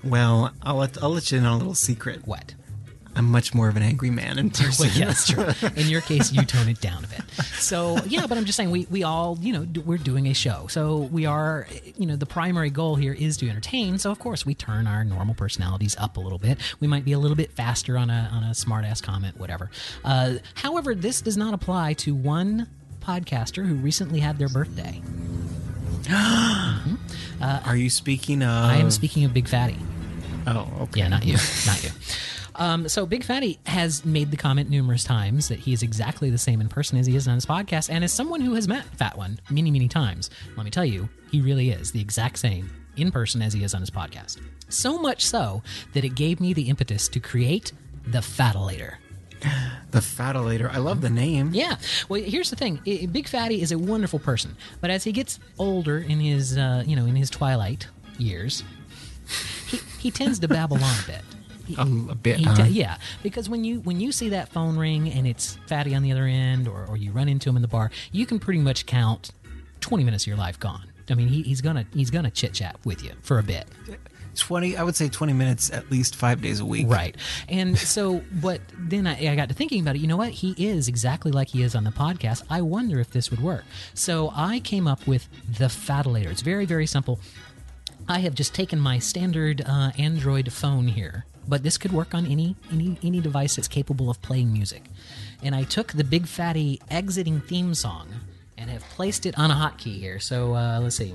Well, I'll let you in on a little secret. What? I'm much more of an angry man in person. Well, yeah, that's true. In your case, you tone it down a bit. So, yeah, but I'm just saying we all, we're doing a show. So we are, the primary goal here is to entertain. So, of course, we turn our normal personalities up a little bit. We might be a little bit faster on a smart-ass comment, whatever. However, this does not apply to one podcaster who recently had their birthday. Mm-hmm. Are you speaking of... I am speaking of Big Fatty. Oh, okay. Yeah, not you. Not you. So Big Fatty has made the comment numerous times that he is exactly the same in person as he is on his podcast, and as someone who has met Fat One many, many times, let me tell you, he really is the exact same in person as he is on his podcast. So much so that it gave me the impetus to create the Fatilator. The Fatilator. I love the name. Yeah. Well, here's the thing. Big Fatty is a wonderful person, but as he gets older in his, in his twilight years, he tends to babble on a bit. A bit, yeah, because when you see that phone ring and it's Fatty on the other end, or you run into him in the bar, you can pretty much count 20 minutes of your life gone. I mean, he's gonna chit chat with you for a bit. 20, I would say 20 minutes at least 5 days a week. Right. And so, but then I got to thinking about it. You know what? He is exactly like he is on the podcast. I wonder if this would work. So I came up with the Fatilator. It's very, very simple. I have just taken my standard Android phone here, but this could work on any device that's capable of playing music. And I took the Big Fatty exiting theme song and have placed it on a hotkey here. So let's see.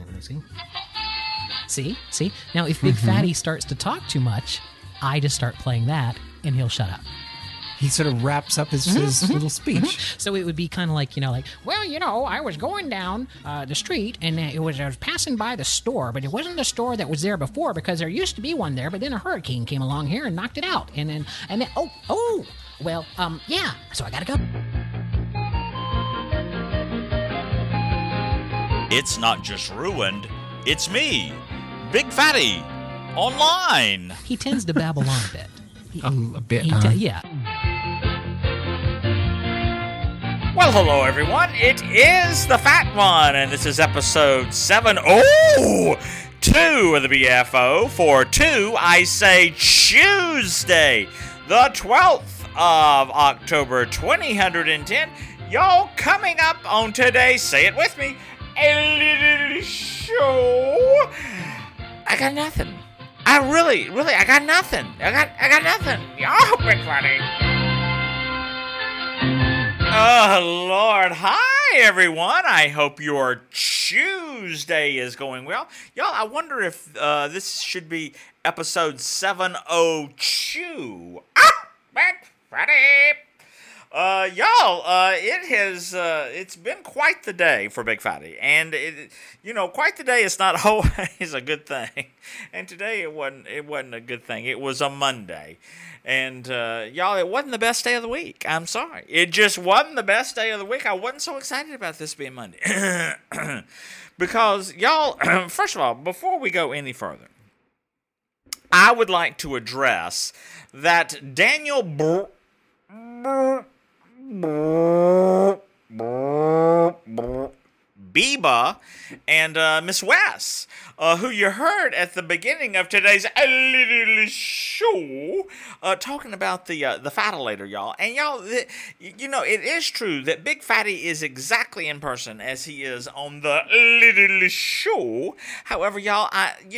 See? Now, if Big Fatty starts to talk too much, I just start playing that, and he'll shut up. He sort of wraps up his little speech. So it would be kind of like, well, I was going down the street, and I was passing by the store, but it wasn't the store that was there before, because there used to be one there, but then a hurricane came along here and knocked it out. And then yeah, so I gotta go. It's not just ruined, it's me, Big Fatty, online. He tends to babble on a bit. A bit, yeah. Well, hello, everyone. It is the Fat One, and this is episode 702 of the BFO for I Say Tuesday, the 12th of October, 2010. Y'all, coming up on today's, say it with me, a little show. I got nothing. I really, I got nothing. I got nothing. Y'all, Big Fatty. Oh, Lord. Hi, everyone. I hope your Tuesday is going well. Y'all, I wonder if this should be episode 702. Big Fatty. It's been quite the day for Big Fatty, and quite the day is not always a good thing, and today it wasn't a good thing. It was a Monday, and it wasn't the best day of the week. I'm sorry. It just wasn't the best day of the week. I wasn't so excited about this being Monday, because first of all, before we go any further, I would like to address that Daniel Biba and Miss West, who you heard at the beginning of today's little show, talking about the Fatilator, y'all. And y'all, it is true that Big Fatty is exactly in person as he is on the little show. However, y'all,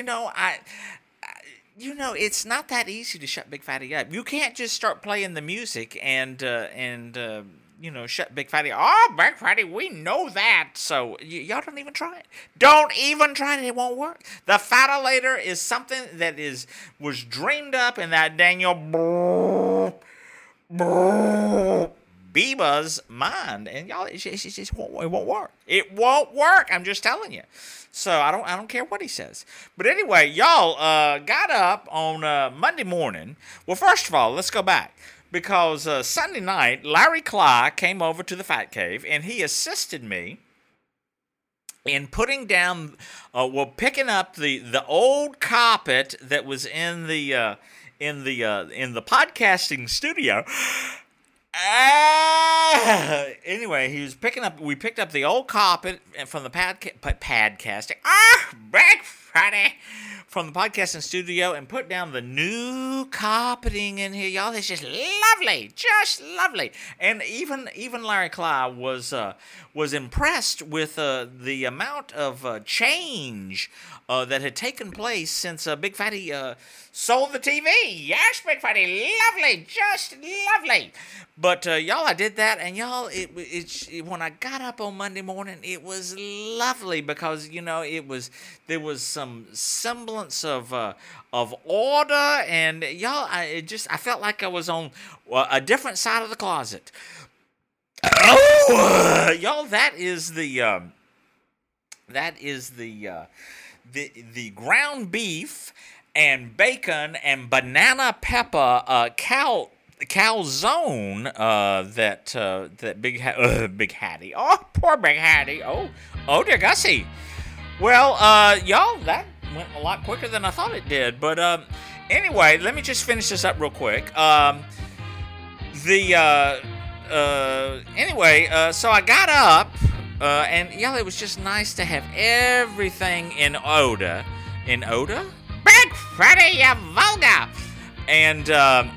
it's not that easy to shut Big Fatty up. You can't just start playing the music and shut Big Fatty. Oh, Big Fatty, we know that. So y'all don't even try it. Don't even try it. It won't work. The Fatilator is something that was dreamed up in that Daniel Biba's mind, and y'all, it won't work. It won't work. I'm just telling you. So I don't care what he says. But anyway, y'all got up on Monday morning. Well, first of all, let's go back. Because Sunday night, Larry Cly came over to the Fat Cave, and he assisted me in putting down, picking up the old carpet that was in the podcasting studio. Anyway, we picked up the old carpet from the podcasting. Big Friday from the podcasting studio and put down the new carpeting in here, y'all. It's just lovely. And even Larry Cly was impressed with the amount of change that had taken place since Big Fatty sold the TV. Yes, Big Fatty, lovely, just lovely. But y'all, I did that, and y'all, it when I got up on Monday morning, it was lovely because there was some semblance of order, and y'all, I felt like I was on a different side of the closet. Oh, y'all, that is the ground beef and bacon and banana pepper calzone that Big Hattie. Oh, poor Big Hattie. Oh dear Gussie. Well, y'all, that went a lot quicker than I thought it did. But anyway, let me just finish this up real quick. So I got up, and y'all, it was just nice to have everything in order. In order? Big Freddy, you vulgar! And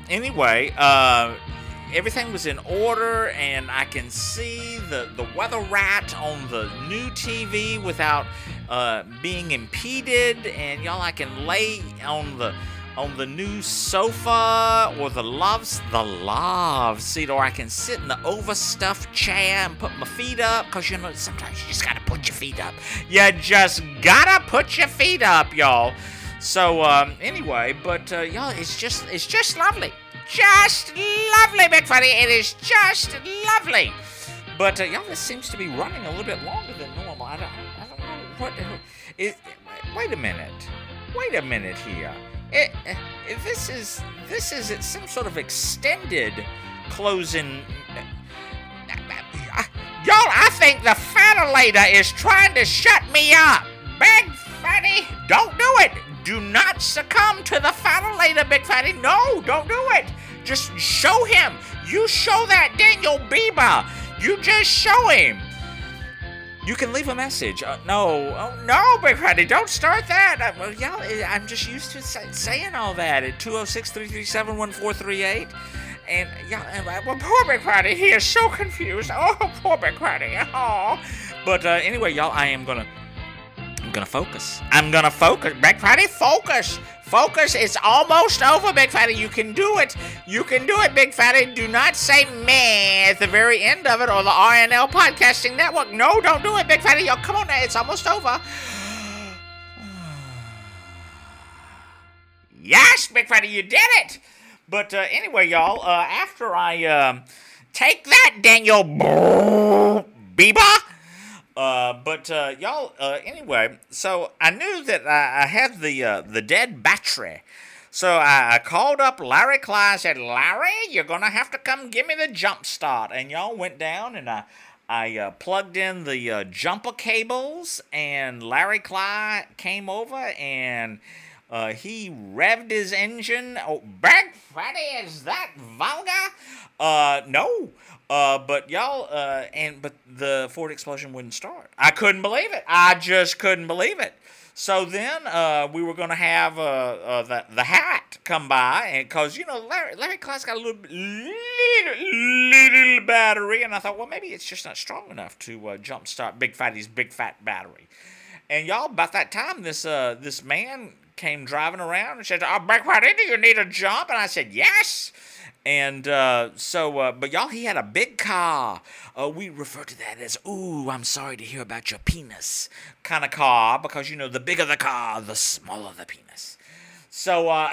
everything was in order, and I can see the weather rat on the new TV without being impeded. And y'all, I can lay on the new sofa or the love seat, or I can sit in the overstuffed chair and put my feet up, because sometimes you just gotta put your feet up. You just gotta put your feet up, y'all. So anyway, but y'all, it's just lovely. Just lovely, Big Fatty. It is just lovely. But y'all, this seems to be running a little bit longer than normal. I don't know what. Wait a minute here. This is it's some sort of extended closing. Y'all, I think the Fatalator is trying to shut me up. Big Fatty, don't do it. Do not succumb to the Fatalator, Big Fatty. No, don't do it. Just show him. You show that Daniel Bieber. You just show him. You can leave a message. No, Big Fatty, don't start that. I'm just used to saying all that at 206-337-1438. And poor Big Fatty, he is so confused. Oh, poor Big Fatty. Oh. But anyway, y'all, I'm gonna focus. Big Fatty, focus. Focus. It's almost over, Big Fatty. You can do it. Big Fatty. Do not say meh at the very end of it, or the RNL Podcasting Network. No, don't do it, Big Fatty. Yo, come on now. It's almost over. Yes, Big Fatty, you did it. But anyway, y'all, after I take that, Daniel Bieber. Anyway, so I knew that I had the dead battery. So I called up Larry Cly and said, Larry, you're going to have to come give me the jump start. And y'all went down, and I plugged in the jumper cables, and Larry Cly came over, and he revved his engine. Oh, Big Fatty, is that vulgar? No. But y'all, but the Ford Explosion wouldn't start. I couldn't believe it. I just couldn't believe it. So then, we were going to have the hat come by, and because Larry Cly's got a little battery, and I thought, well, maybe it's just not strong enough to jumpstart Big Fatty's big fat battery. And y'all, about that time, this man came driving around and said, "Oh, Big Fatty, do you need a jump?" And I said, "Yes." And but y'all, he had a big car. We refer to that as, ooh, I'm sorry to hear about your penis kind of car, because, the bigger the car, the smaller the penis. So,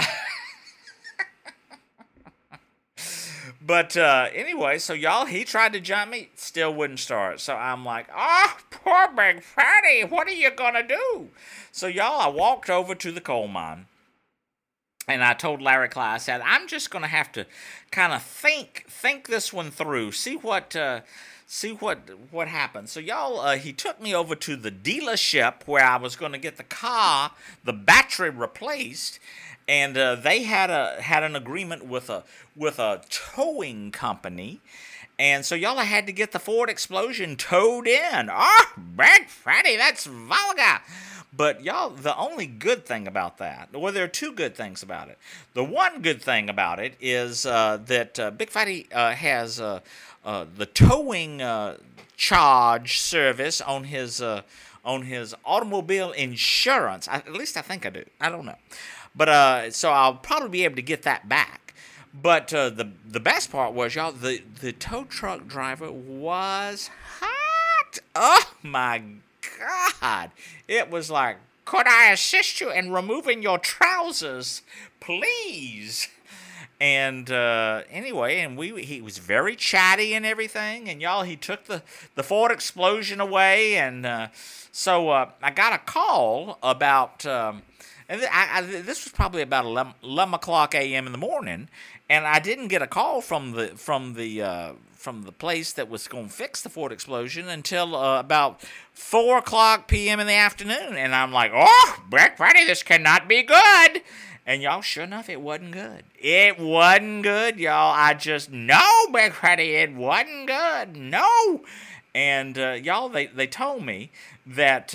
but anyway, so y'all, he tried to jump me, still wouldn't start. So I'm like, oh, poor Big Fatty, what are you going to do? So y'all, I walked over to the coal mine. And I told Larry Cly, I said, I'm just going to have to kind of think this one through, see what happened. So y'all, he took me over to the dealership where I was going to get the battery replaced, and they had an agreement with a towing company, And so y'all had to get the Ford Explosion towed in. Oh, Black Friday, that's vulgar. But y'all, the only good thing about that, well, there are two good things about it. The one good thing about it is that Big Fatty has the towing charge service on his automobile insurance. At least I think I do. I don't know. But so I'll probably be able to get that back. But the best part was, y'all, the tow truck driver was hot. Oh, my God. It was like, could I assist you in removing your trousers, please? And anyway, and he was very chatty and everything. And, y'all, he took the Ford Explosion away. And so I got a call about... and this was probably about 11 o'clock a.m. in the morning, and I didn't get a call from the place that was going to fix the Ford Explosion until about 4 o'clock p.m. in the afternoon. And I'm like, oh, Black Friday, this cannot be good. And y'all, sure enough, it wasn't good. It wasn't good, y'all. I just know, Black Friday, it wasn't good. No. And y'all, they told me that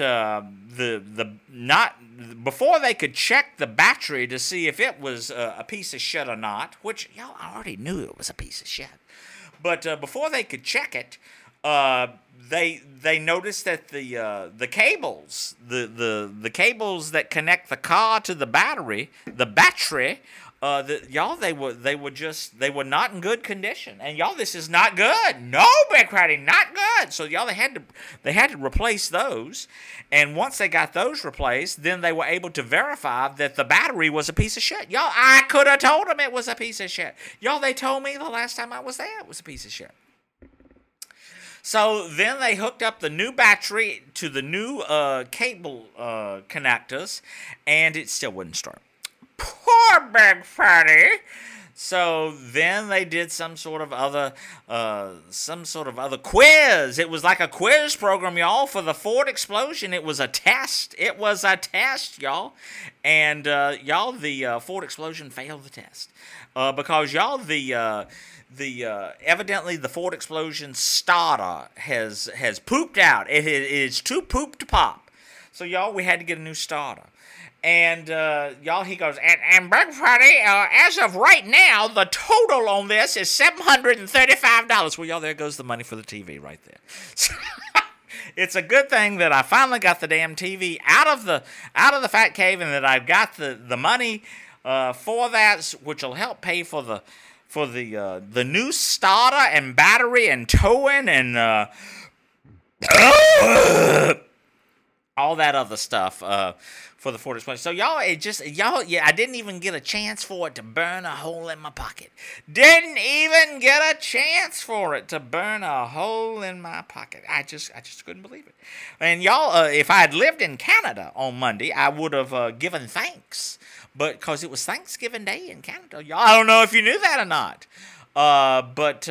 before they could check the battery to see if it was a piece of shit or not, which y'all, I already knew it was a piece of shit. But before they could check it, they noticed that the cables, the cables that connect the car to the battery, y'all, they were not in good condition. And y'all, this is not good. No, Big Friday, not good. So y'all, they had to replace those. And once they got those replaced, then they were able to verify that the battery was a piece of shit. Y'all, I could have told them it was a piece of shit. Y'all, they told me the last time I was there it was a piece of shit. So then they hooked up the new battery to the new cable connectors, and it still wouldn't start. Poor Big Fatty. So then they did some sort of other quiz. It was like a quiz program, y'all, for the Ford Explosion. It was a test. It was a test, y'all. And y'all, the Ford Explosion failed the test because y'all, evidently the Ford Explosion starter has pooped out. It is too pooped to pop. So y'all, we had to get a new starter. And, y'all, he goes, and Black Friday, as of right now, the total on this is $735. Well, y'all, there goes the money for the TV right there. So, it's a good thing that I finally got the damn TV out of the fat cave, and that I've got the money for that, which will help pay for the new starter and battery and towing and all that other stuff for the Ford Explosion. So y'all, I didn't even get a chance for it to burn a hole in my pocket. Didn't even get a chance for it to burn a hole in my pocket. I just couldn't believe it. And y'all, if I had lived in Canada on Monday, I would have given thanks, but because it was Thanksgiving Day in Canada, y'all. I don't know if you knew that or not. But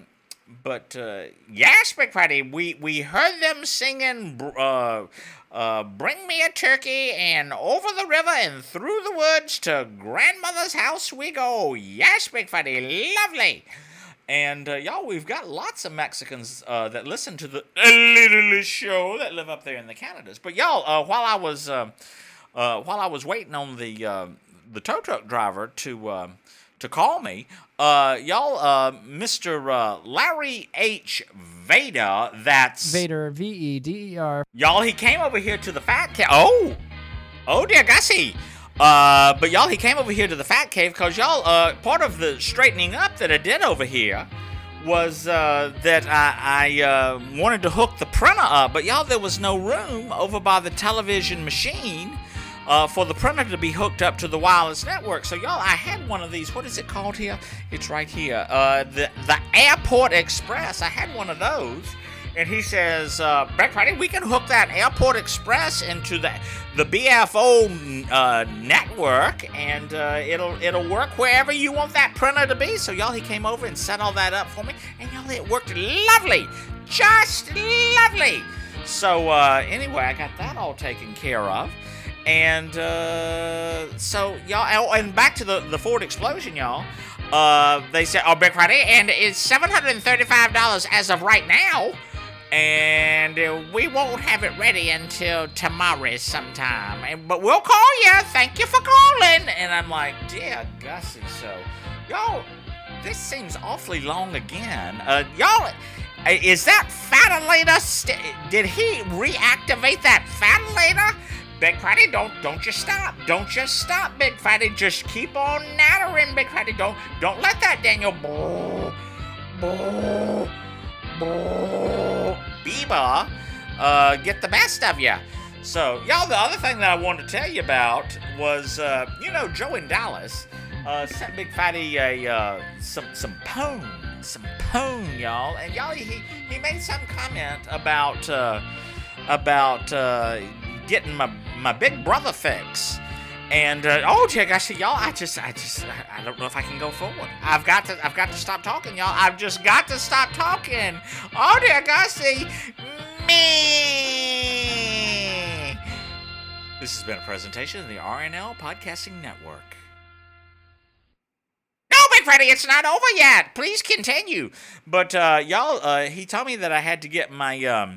yes, Big Friday, we heard them singing Bring Me a Turkey, and over the river and through the woods to grandmother's house we go. Yes, Big Friday, lovely. And y'all, we've got lots of Mexicans that listen to the little show that live up there in the Canadas. But y'all, while I was waiting on the tow truck driver to call me, y'all, Mr. Larry H. Vader, that's... Vader, V-E-D-E-R. Y'all, he came over here to the Fat Cave. Oh, dear Gussie. But y'all, he came over here to the Fat Cave because y'all, part of the straightening up that I did over here was that I wanted to hook the printer up. But y'all, there was no room over by the television machine for the printer to be hooked up to the wireless network. So, y'all, I had one of these. What is it called here? It's right here. The Airport Express. I had one of those. And he says, Black Friday, we can hook that Airport Express into the BFO network, and it'll work wherever you want that printer to be. So, y'all, he came over and set all that up for me. And, y'all, it worked lovely. Just lovely. So, anyway, I got that all taken care of. And so y'all, and back to the Ford explosion, y'all. They said, "Oh, Big Friday, and it's $735 as of right now, and we won't have it ready until tomorrow sometime. But we'll call you. Thank you for calling." And I'm like, "Dear Gussie, so y'all, this seems awfully long again. Y'all, is that Fatallator? Did he reactivate that Fatallator?" Big Fatty, don't you stop. Don't just stop, Big Fatty. Just keep on nattering, Big Fatty. Don't let that Daniel Bieber get the best of you. So, y'all, the other thing that I wanted to tell you about was, Joe in Dallas sent Big Fatty some pone, y'all. And y'all, he made some comment about getting my big brother fix. And oh dear gosh, y'all, I don't know if I can go forward. I've got to stop talking, y'all. I've just got to stop talking. Oh dear gosh, me. This has been a presentation of the RNL Podcasting Network. No, Big Freddy, it's not over yet. Please continue. But y'all, he told me that I had to get my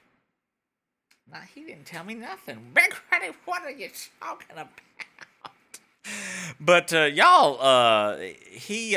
he didn't tell me nothing. Big Freddy, what are you talking about? But y'all, he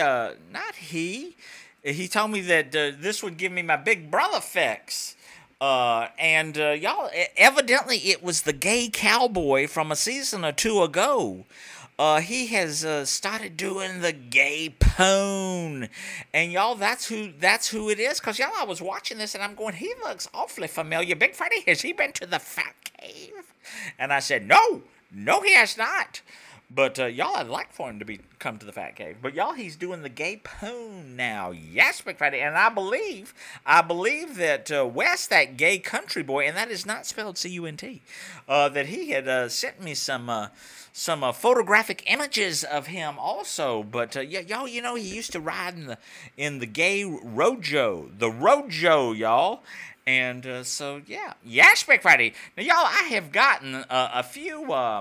told me that this would give me my big brother fix. And y'all, evidently it was the gay cowboy from a season or two ago. He has started doing the gay pone, and y'all, that's who it is. Cause y'all, I was watching this and I'm going, he looks awfully familiar. Big Freddy, has he been to the Fat Cave? And I said, no, he has not. But y'all, I'd like for him to come to the Fat Cave. But y'all, he's doing the gay pone now. Yes, Big Freddy, and I believe that Wes, that gay country boy, and that is not spelled C-U-N-T, that he had sent me some photographic images of him also. But y'all, he used to ride in the gay Rojo, y'all. And so, yeah. Yes, Big Friday. Now, y'all, I have gotten a few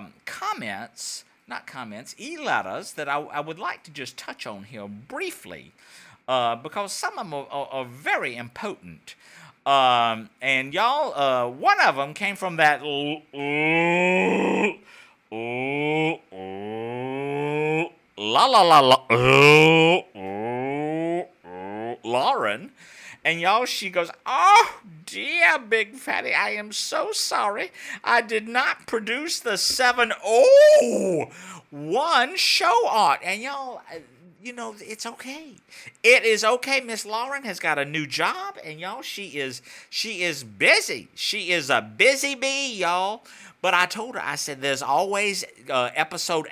e-letters that I would like to just touch on here briefly, because some of them are very important. And y'all, one of them came from that Lauren. And y'all, she goes, "Oh, dear Big Fatty, I am so sorry. I did not produce the 701 show art." And y'all, it's okay. It is okay. Miss Lauren has got a new job, and y'all, she is busy. She is a busy bee, y'all. But I told her, I said, there's always episode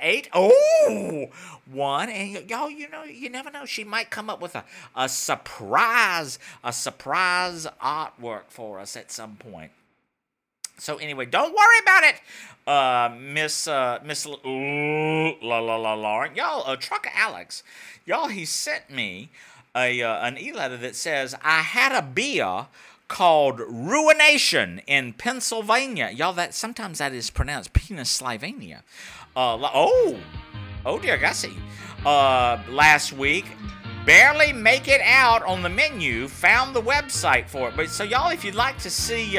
801, and y'all, you never know. She might come up with a surprise artwork for us at some point. So anyway, don't worry about it, Miss Lauren. Y'all, Trucker Alex, y'all, he sent me an e-letter that says, "I had a beer called Ruination in Pennsylvania." Y'all, sometimes that is pronounced Pennsylvania. Oh dear Gussie. Last week, barely make it out on the menu. Found the website for it. But so y'all, if you'd like to see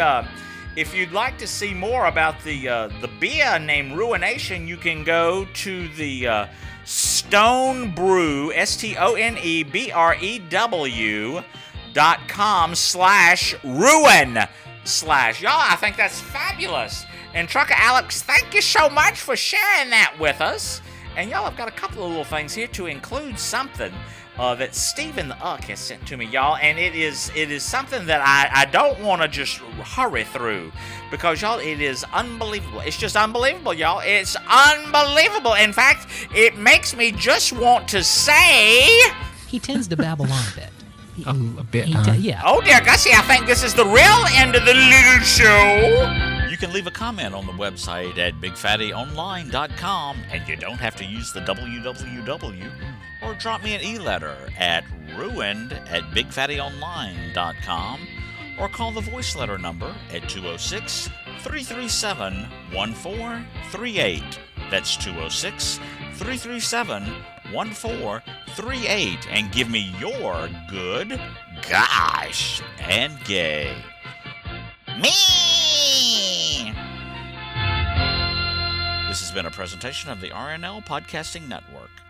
more about the beer named Ruination, you can go to the Stone Brew, STONEBREW.com/ruin/. Y'all, I think that's fabulous. And Trucker Alex, thank you so much for sharing that with us. And y'all, I've got a couple of little things here to include something that Stephen the Uck has sent to me, y'all. And it is something that I don't want to just hurry through, because y'all, it is unbelievable. It's just unbelievable, y'all. It's unbelievable. In fact, it makes me just want to say, he tends to babble on a bit. A bit, yeah. Oh dear Gussie, I think this is the real end of the little show. You can leave a comment on the website at BigFattyOnline.com, and you don't have to use the www, or drop me an e-letter at ruined@BigFattyOnline.com, or call the voice letter number at 206 206-337-1438. That's 206-337-1438. And give me your good, gosh, and gay. Me! This has been a presentation of the RNL Podcasting Network.